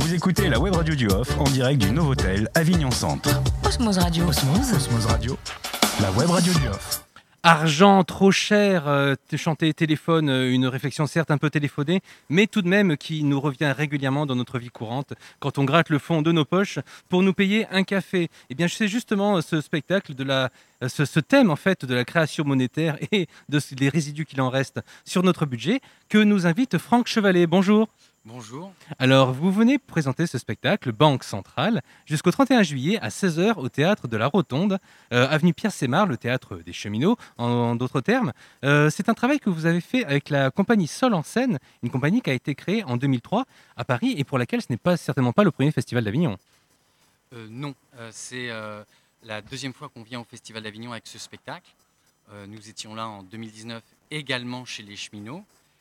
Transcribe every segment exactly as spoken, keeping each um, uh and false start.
Vous écoutez la web radio du Off en direct du Novotel Avignon Centre. Osmose Radio. Osmose, Osmose Radio, la web radio du Off. Argent trop cher, euh, chanter téléphone, euh, une réflexion certes un peu téléphonée, mais tout de même qui nous revient régulièrement dans notre vie courante quand on gratte le fond de nos poches pour nous payer un café. Eh bien, c'est justement ce spectacle, de la, ce, ce thème en fait de la création monétaire et de, des résidus qu'il en reste sur notre budget que nous invite Franck Chevalet. Bonjour. Bonjour. Alors, vous venez présenter ce spectacle, Banque Centrale, jusqu'au trente et un juillet à seize heures au Théâtre de la Rotonde, euh, avenue Pierre-Sémard, le Théâtre des Cheminots, en, en d'autres termes. Euh, c'est un travail que vous avez fait avec la compagnie Sol en Scène, une compagnie qui a été créée en deux mille trois à Paris et pour laquelle ce n'est pas, certainement pas le premier festival d'Avignon. Euh, non, euh, c'est euh, la deuxième fois qu'on vient au Festival d'Avignon avec ce spectacle. Euh, nous étions là en deux mille dix-neuf également chez les Cheminots.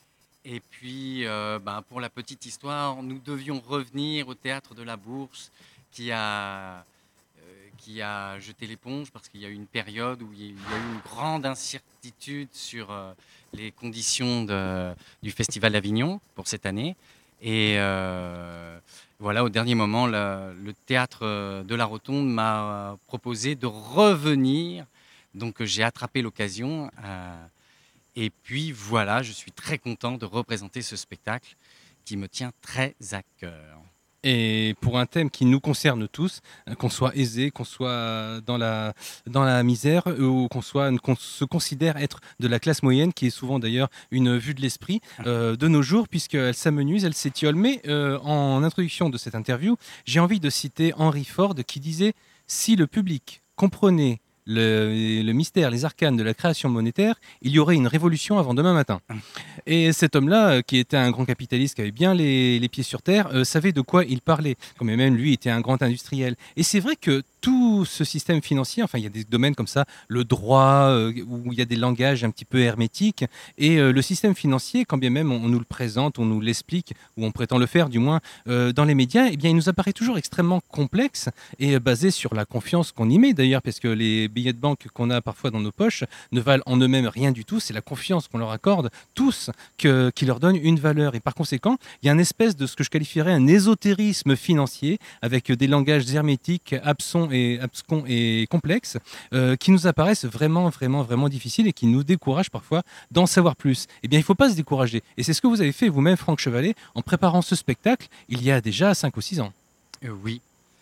Et puis, euh, ben, pour la petite histoire, nous devions revenir au Théâtre de la Bourse qui a, euh, qui a jeté l'éponge parce qu'il y a eu une période où il y a eu une grande incertitude sur euh, les conditions de, du Festival d'Avignon pour cette année. Et euh, voilà, au dernier moment, le, le Théâtre de la Rotonde m'a proposé de revenir. Donc, j'ai attrapé l'occasion. Euh, Et puis voilà, je suis très content de représenter ce spectacle qui me tient très à cœur. Et pour un thème qui nous concerne tous, qu'on soit aisé, qu'on soit dans la, dans la misère ou qu'on, soit, qu'on se considère être de la classe moyenne, qui est souvent d'ailleurs une vue de l'esprit euh, de nos jours, puisqu'elle s'amenuise, elle s'étiole. Mais euh, en introduction de cette interview, j'ai envie de citer Henry Ford qui disait « Si le public comprenait Le, le mystère, les arcanes de la création monétaire, il y aurait une révolution avant demain matin. » Et cet homme-là, qui était un grand capitaliste, qui avait bien les, les pieds sur terre, euh, savait de quoi il parlait. Quand même, lui était un grand industriel. Et c'est vrai que tout ce système financier, enfin, il y a des domaines comme ça, le droit, euh, où il y a des langages un petit peu hermétiques, et euh, le système financier, quand bien même on, on nous le présente, on nous l'explique, ou on prétend le faire du moins, euh, dans les médias, eh bien, il nous apparaît toujours extrêmement complexe et euh, basé sur la confiance qu'on y met d'ailleurs, parce que les billets de banque qu'on a parfois dans nos poches ne valent en eux-mêmes rien du tout, c'est la confiance qu'on leur accorde tous que, qui leur donne une valeur. Et par conséquent, il y a une espèce de ce que je qualifierais un ésotérisme financier avec des langages hermétiques, absents et, abscons et complexes euh, qui nous apparaissent vraiment, vraiment, vraiment difficiles et qui nous découragent parfois d'en savoir plus. Eh bien, il ne faut pas se décourager. Et c'est ce que vous avez fait vous-même, Franck Chevalet, en préparant ce spectacle il y a déjà cinq ou six ans. Euh, oui.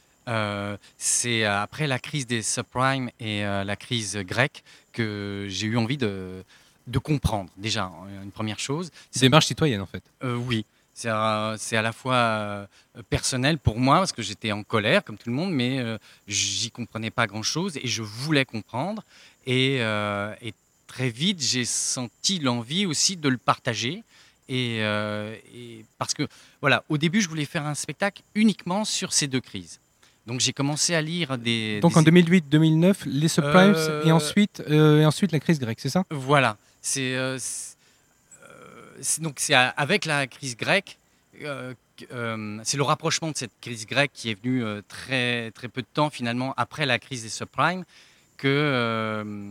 Euh, c'est après la crise des subprimes et euh, la crise grecque que j'ai eu envie de, de comprendre, déjà, une première chose. C'est une démarche citoyenne, en fait. Euh, oui, c'est à, c'est à la fois euh, personnel pour moi, parce que j'étais en colère, comme tout le monde, mais euh, j'y comprenais pas grand-chose et je voulais comprendre. Et, euh, et très vite, j'ai senti l'envie aussi de le partager. Et, euh, et parce que, voilà, au début, je voulais faire un spectacle uniquement sur ces deux crises. Donc j'ai commencé à lire des... Donc des... en deux mille huit deux mille neuf, les subprimes euh... et, ensuite, euh, et ensuite la crise grecque, c'est ça ? Voilà. C'est, euh, c'est, euh, c'est, donc c'est avec la crise grecque, euh, euh, c'est le rapprochement de cette crise grecque qui est venu euh, très, très peu de temps finalement après la crise des subprimes que euh,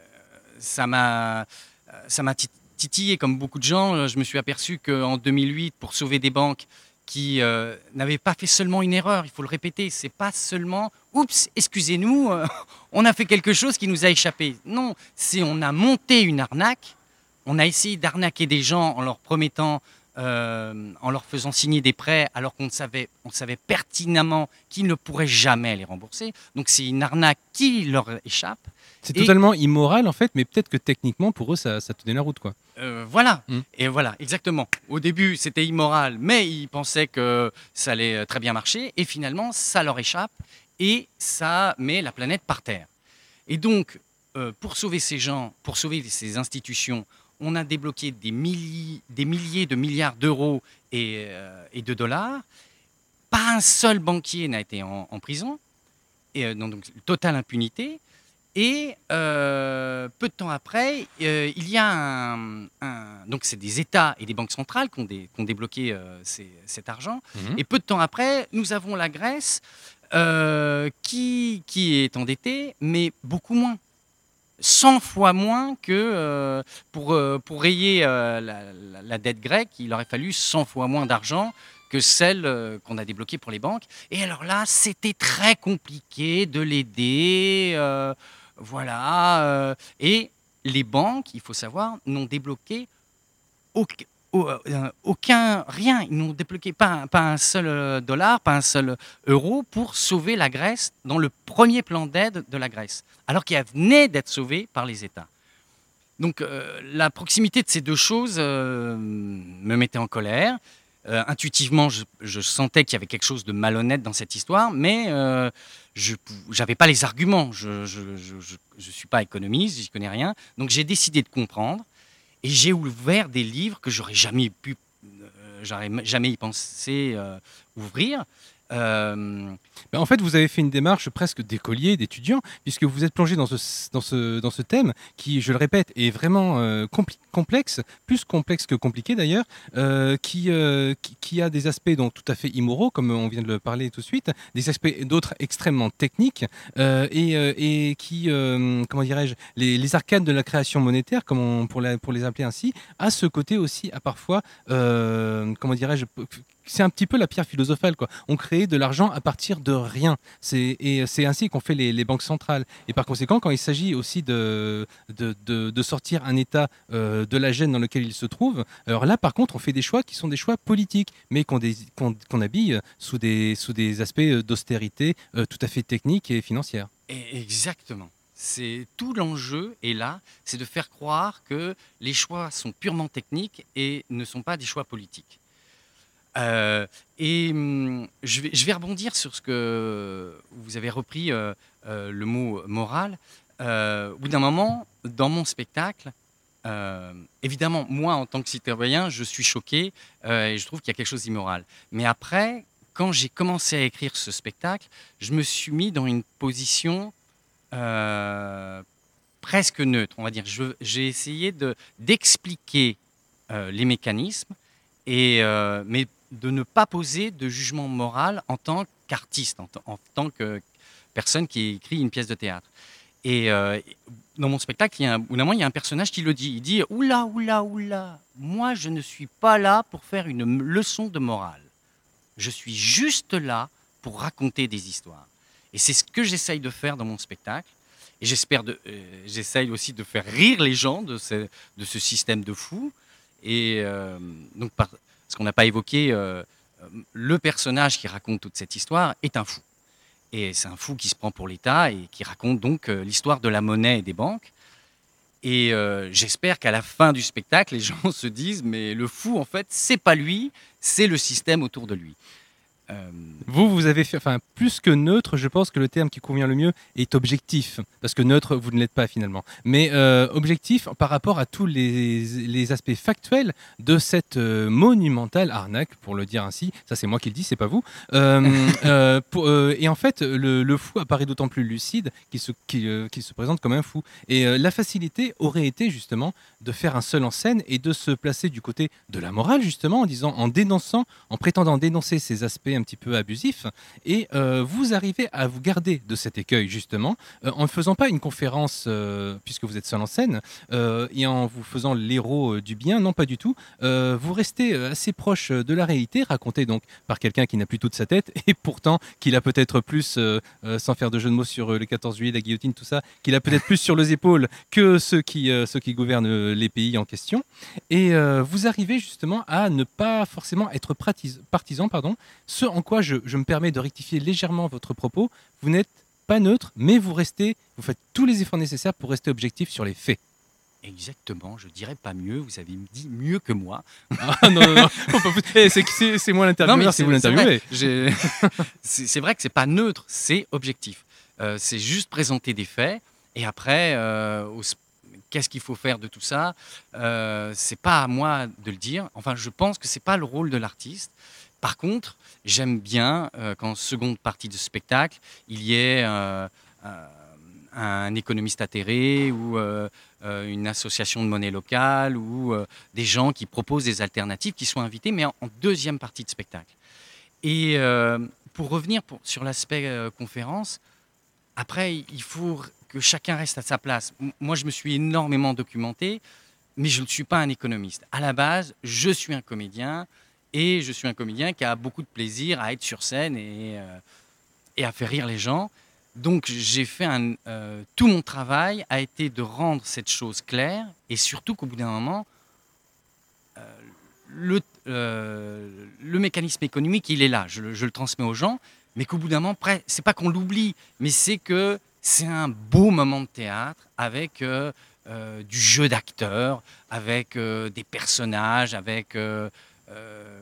ça m'a, ça m'a titillé comme beaucoup de gens. Je me suis aperçu qu'en deux mille huit, pour sauver des banques, qui euh, n'avait pas fait seulement une erreur, il faut le répéter, c'est pas seulement « oups, excusez-nous, euh, on a fait quelque chose qui nous a échappé ». Non, c'est on a monté une arnaque, on a essayé d'arnaquer des gens en leur promettant, euh, en leur faisant signer des prêts alors qu'on savait, on savait pertinemment qu'ils ne pourraient jamais les rembourser. Donc c'est une arnaque qui leur échappe. C'est Et, totalement immoral en fait, mais peut-être que techniquement pour eux ça, ça tenait la route, quoi. Euh, voilà, mmh. et voilà, exactement. Au début, c'était immoral, mais ils pensaient que ça allait très bien marcher, et finalement, ça leur échappe, et ça met la planète par terre. Et donc, euh, pour sauver ces gens, pour sauver ces institutions, on a débloqué des milliers, des milliers de milliards d'euros et, euh, et de dollars. Pas un seul banquier n'a été en, en prison, et euh, donc totale impunité. Et euh, peu de temps après, euh, il y a un, un... Donc, c'est des États et des banques centrales qui ont, des, qui ont débloqué euh, ces, cet argent. Mmh. Et peu de temps après, nous avons la Grèce euh, qui, qui est endettée, mais beaucoup moins. cent fois moins que euh, pour, euh, pour rayer euh, la, la, la dette grecque, il aurait fallu cent fois moins d'argent que celles euh, qu'on a débloquées pour les banques. Et alors là, c'était très compliqué de l'aider. euh, voilà. euh, et les banques, il faut savoir, n'ont débloqué aucun, euh, aucun rien. Ils n'ont débloqué pas, un- pas un seul euh, dollar, pas un seul euro pour sauver la Grèce dans le premier plan d'aide de la Grèce, alors qu'elle venait d'être sauvée par les États. Donc euh, la proximité de ces deux choses euh, me mettait en colère. Euh, intuitivement, je, je sentais qu'il y avait quelque chose de malhonnête dans cette histoire, mais euh, je n'avais pas les arguments. Je ne suis pas économiste, j'y connais rien. Donc j'ai décidé de comprendre et j'ai ouvert des livres que j'aurais jamais pu, euh, j'aurais jamais y pensé euh, ouvrir. Euh, Ben, en fait, vous avez fait une démarche presque d'écolier, d'étudiant, puisque vous êtes plongé dans ce, dans ce, dans ce thème qui, je le répète, est vraiment euh, compli- complexe, plus complexe que compliqué d'ailleurs, euh, qui, euh, qui, qui a des aspects donc, tout à fait immoraux, comme on vient de le parler tout de suite, des aspects d'autres extrêmement techniques, euh, et, euh, et qui, euh, comment dirais-je, les, les arcanes de la création monétaire, comme on, pour, la, pour les appeler ainsi, a ce côté aussi, à parfois, euh, comment dirais-je, c'est un petit peu la pierre philosophale, quoi. On crée de l'argent à partir de rien. C'est, et c'est ainsi qu'ont fait les, les banques centrales. Et par conséquent, quand il s'agit aussi de, de, de, de sortir un État euh, de la gêne dans lequel il se trouve, alors là, par contre, on fait des choix qui sont des choix politiques, mais qu'on, des, qu'on, qu'on habille sous des, sous des aspects d'austérité euh, tout à fait techniques et financières. et exactement. C'est tout l'enjeu est là, c'est de faire croire que les choix sont purement techniques et ne sont pas des choix politiques. Euh, et hum, je, vais, je vais rebondir sur ce que vous avez repris, euh, euh, le mot moral. Euh, au bout d'un moment, dans mon spectacle, euh, évidemment, moi, en tant que citoyen, je suis choqué euh, et je trouve qu'il y a quelque chose d'immoral. Mais après, quand j'ai commencé à écrire ce spectacle, je me suis mis dans une position euh, presque neutre, on va dire. Je- J'ai essayé de, d'expliquer euh, les mécanismes, et, euh, mais de ne pas poser de jugement moral en tant qu'artiste, en, t- en tant que personne qui écrit une pièce de théâtre. Et euh, dans mon spectacle, il y a un, au bout d'un moment, il y a un personnage qui le dit. Il dit « Oula, oula, oula, moi je ne suis pas là pour faire une m- leçon de morale. Je suis juste là pour raconter des histoires. » Et c'est ce que j'essaye de faire dans mon spectacle. Et j'espère de, euh, j'essaye aussi de faire rire les gens de ce, de ce système de fou. Et euh, donc, par, ce qu'on n'a pas évoqué, euh, euh, le personnage qui raconte toute cette histoire est un fou. Et c'est un fou qui se prend pour l'État et qui raconte donc euh, l'histoire de la monnaie et des banques. Et euh, j'espère qu'à la fin du spectacle, les gens se disent, mais le fou, en fait, c'est pas lui, c'est le système autour de lui. Euh, Vous, vous avez fait, enfin, plus que neutre, je pense que le terme qui convient le mieux est objectif, parce que neutre, vous ne l'êtes pas finalement. Mais euh, objectif par rapport à tous les, les aspects factuels de cette euh, monumentale arnaque, pour le dire ainsi. Ça, c'est moi qui le dis, c'est pas vous. Euh, euh, pour, euh, et en fait, le, le fou apparaît d'autant plus lucide qu'il se, qu'il, euh, qu'il se présente comme un fou. Et euh, la facilité aurait été justement de faire un seul en scène et de se placer du côté de la morale, justement, en disant, en dénonçant, en prétendant dénoncer ces aspects un petit peu abusif, et euh, vous arrivez à vous garder de cet écueil justement euh, en ne faisant pas une conférence euh, puisque vous êtes seul en scène euh, et en vous faisant l'héros euh, du bien, non pas du tout. Euh, vous restez euh, assez proche de la réalité, raconté donc par quelqu'un qui n'a plus toute sa tête et pourtant qu'il a peut-être plus, euh, euh, sans faire de jeu de mots sur euh, le quatorze juillet, la guillotine, tout ça, qu'il a peut-être plus sur les épaules que ceux qui, euh, ceux qui gouvernent euh, les pays en question. Et euh, vous arrivez justement à ne pas forcément être pratis- partisan, pardon, ce en quoi je, je me permets de rectifier légèrement votre propos. Vous n'êtes pas neutre, mais vous restez, vous faites tous les efforts nécessaires pour rester objectif sur les faits. exactement, je dirais pas mieux, vous avez dit mieux que moi. Ah non, non, non, faut pas foutre- Eh, c'est, c'est, c'est moi l'intervieweur, c'est vous c'est l'interviewez. vrai, j'ai- c'est c'est vrai que c'est pas neutre, c'est objectif. Euh, c'est juste présenter des faits et après, euh, au s- qu'est-ce qu'il faut faire de tout ça euh, C'est pas à moi de le dire. Enfin, je pense que c'est pas le rôle de l'artiste. Par contre, j'aime bien euh, qu'en seconde partie de spectacle, il y ait euh, euh, un économiste atterré ou euh, euh, une association de monnaie locale ou euh, des gens qui proposent des alternatives qui soient invités, mais en, en deuxième partie de spectacle. Et euh, pour revenir pour- sur l'aspect euh, conférence, après, il faut que chacun reste à sa place. M- Moi, je me suis énormément documenté, mais je ne suis pas un économiste. À la base, je suis un comédien Et je suis un comédien qui a beaucoup de plaisir à être sur scène et, euh, et à faire rire les gens. Donc j'ai fait un, euh, tout mon travail a été de rendre cette chose claire et surtout qu'au bout d'un moment, euh, le, euh, le mécanisme économique, il est là. Je, le- je le transmets aux gens, mais qu'au bout d'un moment, près, c'est pas qu'on l'oublie, mais c'est que c'est un beau moment de théâtre avec euh, euh, du jeu d'acteurs, avec euh, des personnages, avec euh, euh,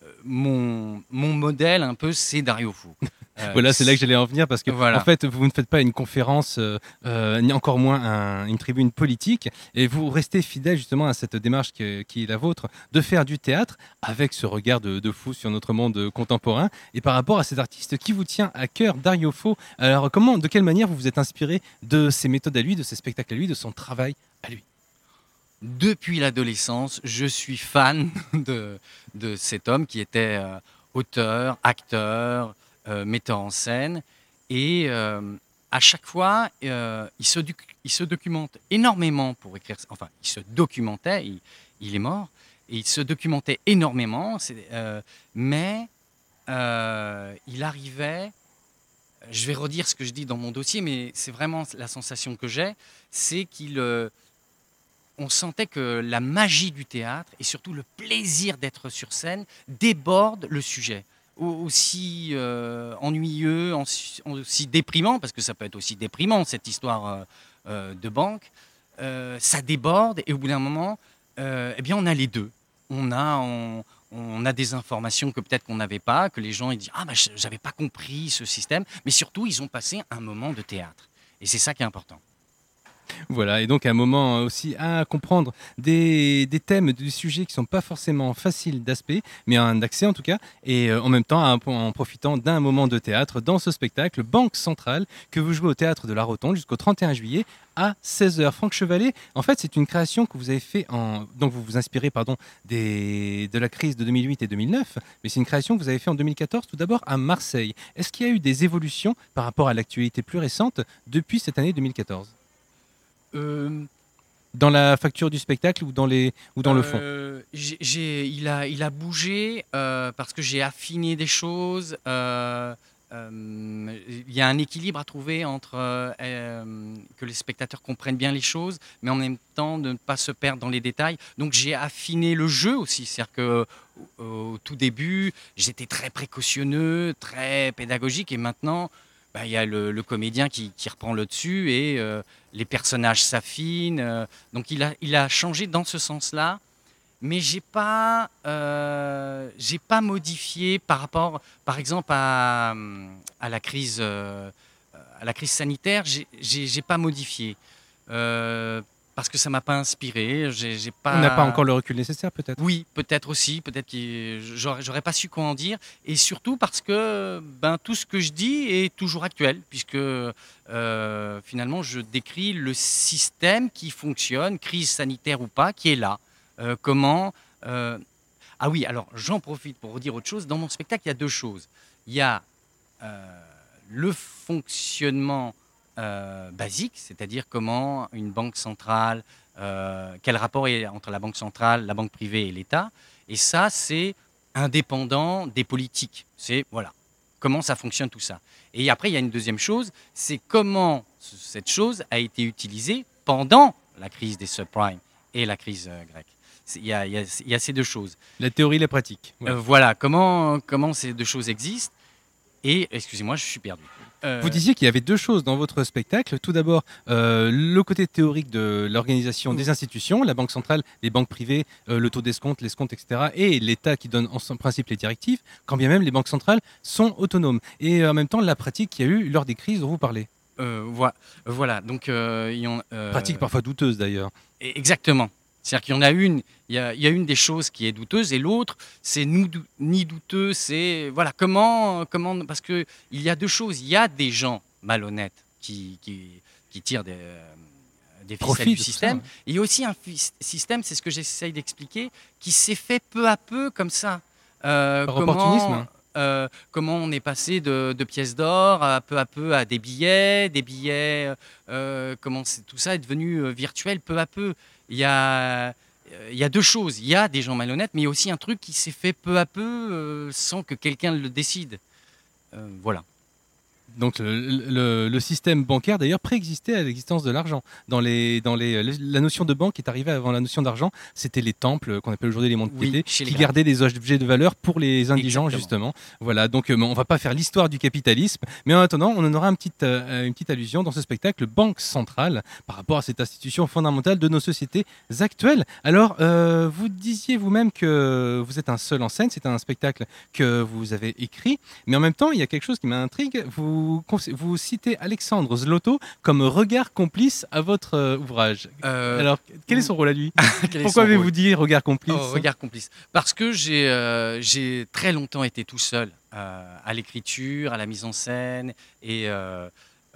mon, mon modèle un peu, c'est Dario Fo. Euh, Voilà, c'est là que j'allais en venir parce que, en voilà. fait, vous ne faites pas une conférence, euh, euh, ni encore moins un- une tribune politique, et vous restez fidèle justement à cette démarche qui, qui est la vôtre, de faire du théâtre avec ce regard de, de fou sur notre monde contemporain. Et par rapport à cet artiste qui vous tient à cœur, Dario Fo, alors comment, de quelle manière vous vous êtes inspiré de ses méthodes à lui, de ses spectacles à lui, de son travail à lui? Depuis l'adolescence, je suis fan de, de cet homme qui était euh, auteur, acteur, euh, metteur en scène. Et euh, à chaque fois, euh, il, se, doc- il se documente énormément pour écrire. Enfin, il se documentait, il, il est mort, et il se documentait énormément. c'est- euh, mais euh, il arrivait, je vais redire ce que je dis dans mon dossier, mais c'est vraiment la sensation que j'ai, c'est qu'il... euh, on sentait que la magie du théâtre et surtout le plaisir d'être sur scène déborde le sujet. Au- Aussi euh, ennuyeux, ensi- aussi déprimant, parce que ça peut être aussi déprimant cette histoire euh, euh, de banque, euh, ça déborde et au bout d'un moment, euh, eh bien on a les deux. On a, on, on a des informations que peut-être qu'on n'avait pas, que les gens ils disent ah bah, je- j'avais pas compris ce système, mais surtout ils ont passé un moment de théâtre. Et c'est ça qui est important. Voilà, et donc un moment aussi à comprendre des, des thèmes, des sujets qui sont pas forcément faciles d'aspect, mais un accès en tout cas, et euh, en même temps à- en profitant d'un moment de théâtre dans ce spectacle Banque Centrale que vous jouez au théâtre de la Rotonde jusqu'au trente et un juillet à seize heures. Franck Chevalet, en fait c'est une création que vous avez fait en... Donc vous vous inspirez pardon, des... de la crise de deux mille huit et deux mille neuf, mais c'est une création que vous avez fait en deux mille quatorze tout d'abord à Marseille. Est-ce qu'il y a eu des évolutions par rapport à l'actualité plus récente depuis cette année deux mille quatorze? Euh, Dans la facture du spectacle ou dans, les, ou dans le fond? Euh, j'ai- j'ai- il, a, il a bougé euh, parce que j'ai affiné des choses. euh, euh, il y a un équilibre à trouver entre euh, euh, que les spectateurs comprennent bien les choses, mais en même temps de ne pas se perdre dans les détails. Donc j'ai affiné le jeu aussi. C'est-à-dire que au, au tout début, j'étais très précautionneux, très pédagogique, et maintenant, bah, il y a le, le comédien qui, qui reprend le dessus et euh, les personnages s'affinent. euh, donc il a, il a changé dans ce sens-là, mais j'ai pas, euh, j'ai pas modifié par rapport, par exemple à, à la crise, euh, à la crise sanitaire. J'ai, j'ai, j'ai pas modifié Euh, parce que ça m'a pas inspiré. J'ai, j'ai On n'a pas pas. encore le recul nécessaire peut-être. Oui, peut-être aussi, peut-être que j'aurais, j'aurais pas su quoi en dire, et surtout parce que ben, tout ce que je dis est toujours actuel, puisque euh, finalement je décris le système qui fonctionne, crise sanitaire ou pas, qui est là. Euh, comment euh, Ah oui, alors j'en profite pour redire autre chose. Dans mon spectacle, il y a deux choses. Il y a euh, le fonctionnement euh, basique, c'est-à-dire comment une banque centrale, euh, quel rapport est entre la banque centrale, la banque privée et l'État. Et ça, c'est indépendant des politiques. C'est voilà comment ça fonctionne tout ça. Et après, il y a une deuxième chose, c'est comment ce- cette chose a été utilisée pendant la crise des subprimes et la crise euh, grecque. C'est- Il y, a, il y a- il y a ces deux choses. La théorie et la pratique. Euh, Voilà. voilà, comment, comment ces deux choses existent. Et, excusez-moi, je suis perdu. Euh, Vous disiez qu'il y avait deux choses dans votre spectacle. Tout d'abord, euh, le côté théorique de l'organisation des institutions, la banque centrale, les banques privées, euh, le taux d'escompte, l'escompte, et cetera, et l'État qui donne en principe les directives, quand bien même les banques centrales sont autonomes. Et en même temps, la pratique qu'il y a eu lors des crises dont vous parlez. euh, voi- voilà, donc euh, il y en- euh, Pratique parfois douteuse d'ailleurs. exactement. C'est-à-dire qu'il y en a une, il y a, il y a une des choses qui est douteuse et l'autre, c'est nous dou- ni douteux, c'est voilà comment comment parce que il y a deux choses, il y a des gens malhonnêtes qui qui, qui tirent des euh, des ficelles Profit du de tout ça, système. ouais. Il y a aussi un fi- système, c'est ce que j'essaye d'expliquer, qui s'est fait peu à peu comme ça. Euh, Par comment, opportunisme, hein. euh, comment on est passé de, de pièces d'or à peu à peu à des billets, des billets, euh, comment c'est- tout ça est devenu euh, virtuel peu à peu. Il y a, il y a deux choses. Il y a des gens malhonnêtes, mais il y a aussi un truc qui s'est fait peu à peu euh, sans que quelqu'un le décide. Euh, voilà. Donc le, le- le système bancaire d'ailleurs préexistait à l'existence de l'argent. Dans les, dans les, la notion de banque est arrivée avant la notion d'argent. C'était les temples qu'on appelle aujourd'hui les mondes Oui, piétés chez les qui Grecs. gardaient des objets de valeur pour les indigents Exactement. justement. Voilà. Donc euh, on va pas faire l'histoire du capitalisme, mais en attendant on en aura un petit, euh, une petite allusion dans ce spectacle Banque centrale par rapport à cette institution fondamentale de nos sociétés actuelles. Alors euh, vous disiez vous-même que vous êtes un seul en scène. C'est un spectacle que vous avez écrit, mais en même temps il y a quelque chose qui m'intrigue. Vous Vous, vous citez Alexandre Zloto comme regard complice à votre euh, ouvrage. Euh, Alors, quel est son rôle à lui? quel est Pourquoi son avez-vous rôle dit regard complice? Oh, regard complice. Parce que j'ai euh, j'ai très longtemps été tout seul euh, à l'écriture, à la mise en scène et, euh,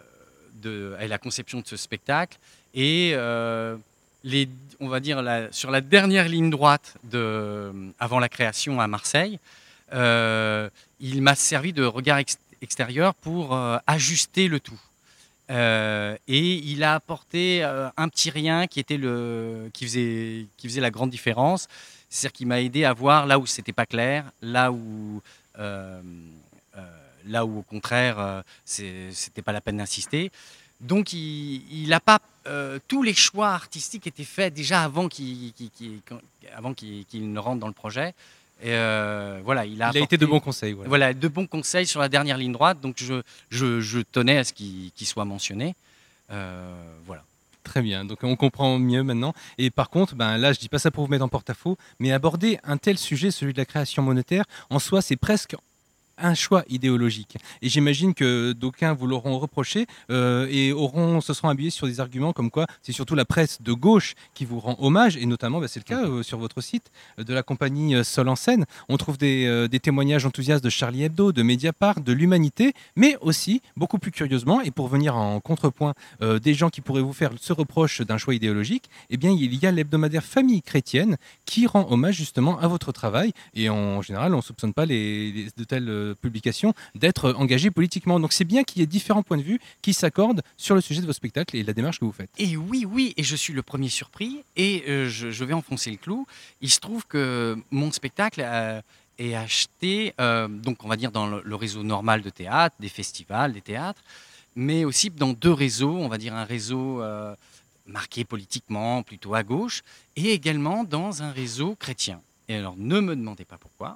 de, à la conception de ce spectacle. Et euh, les, on va dire la, sur la dernière ligne droite de, avant la création à Marseille, euh, il m'a servi de regard ex- extérieur pour euh, ajuster le tout. Euh, et il a apporté euh, un petit rien qui, était le, qui, faisait, qui faisait la grande différence. C'est-à-dire qu'il m'a aidé à voir là où c'était pas clair, là où, euh, euh, là où au contraire, euh, c'est- c'était pas la peine d'insister. Donc il, il a pas euh, tous les choix artistiques étaient faits déjà avant qu'il qu'il- qu'il- avant qu'il- qu'il ne rentre dans le projet. Et euh, voilà, il a, Il a été apporté- de bons conseils. Voilà. voilà, de bons conseils sur la dernière ligne droite, donc je, je, je tenais à ce qu'il qu'il soit mentionné. Euh, voilà. Très bien, donc on comprend mieux maintenant. Et par contre, ben là, je dis pas ça pour vous mettre en porte-à-faux, mais aborder un tel sujet, celui de la création monétaire, en soi, c'est presque un choix idéologique. Et j'imagine que d'aucuns vous l'auront reproché euh, et auront, se seront habillés sur des arguments comme quoi c'est surtout la presse de gauche qui vous rend hommage, et notamment, bah, c'est le cas euh, sur votre site euh, de la compagnie euh, Seul en scène. On trouve des, euh, des témoignages enthousiastes de Charlie Hebdo, de Mediapart, de l'Humanité, mais aussi, beaucoup plus curieusement, et pour venir en contrepoint euh, des gens qui pourraient vous faire ce reproche d'un choix idéologique, eh bien, il y a l'hebdomadaire Famille chrétienne qui rend hommage justement à votre travail, et en général, on ne soupçonne pas les, les- de telles euh, publications d'être engagées politiquement. Donc c'est bien qu'il y ait différents points de vue qui s'accordent sur le sujet de vos spectacles et la démarche que vous faites. Et oui, oui, et je suis le premier surpris, et euh, je, je vais enfoncer le clou. Il se trouve que mon spectacle euh, est acheté, euh, donc on va dire dans le, le réseau normal de théâtre, des festivals, des théâtres, mais aussi dans deux réseaux, on va dire un réseau euh, marqué politiquement, plutôt à gauche, et également dans un réseau chrétien. Et alors, ne me demandez pas pourquoi,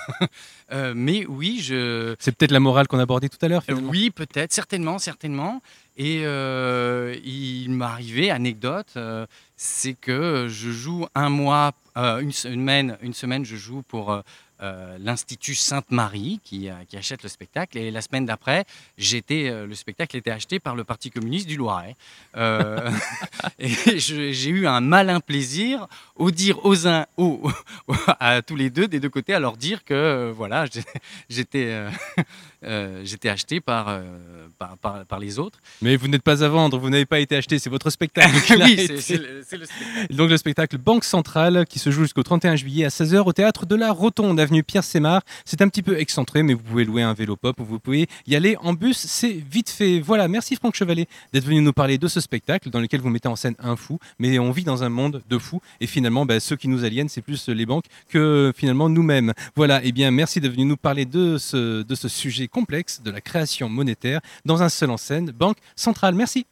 Euh, mais oui, je, C'est peut-être la morale qu'on abordait tout à l'heure, Euh, finalement. Oui, peut-être, certainement, certainement. Et euh, il m'est arrivé, anecdote, euh, c'est que je joue un mois, euh, une semaine, une semaine, je joue pour euh, euh, l'Institut Sainte-Marie qui, euh, qui achète le spectacle. Et la semaine d'après, j'étais, euh, le spectacle était acheté par le Parti communiste du Loiret. Euh, et je- j'ai eu un malin plaisir au dire aux uns, aux, à tous les deux, des deux côtés, à leur dire que euh, voilà, j'ai- j'étais. euh, Euh, j'étais acheté par, euh, par, par, par les autres. Mais vous n'êtes pas à vendre, vous n'avez pas été acheté, c'est votre spectacle. qui l'a oui, été. c'est c'est le, c'est le spectacle. Donc le spectacle Banque Centrale qui se joue jusqu'au trente et un juillet à seize heures au théâtre de la Rotonde, avenue Pierre Sémard. C'est un petit peu excentré, mais vous pouvez louer un vélo pop, vous pouvez y aller en bus, c'est vite fait. Voilà, merci Franck Chevalet d'être venu nous parler de ce spectacle dans lequel vous mettez en scène un fou, mais on vit dans un monde de fous et finalement bah, ceux qui nous aliènent c'est plus les banques que finalement nous-mêmes. Voilà, et bien merci d'être venu nous parler de ce, de ce sujet complexe de la création monétaire dans un seul en scène, Banque Centrale. Merci.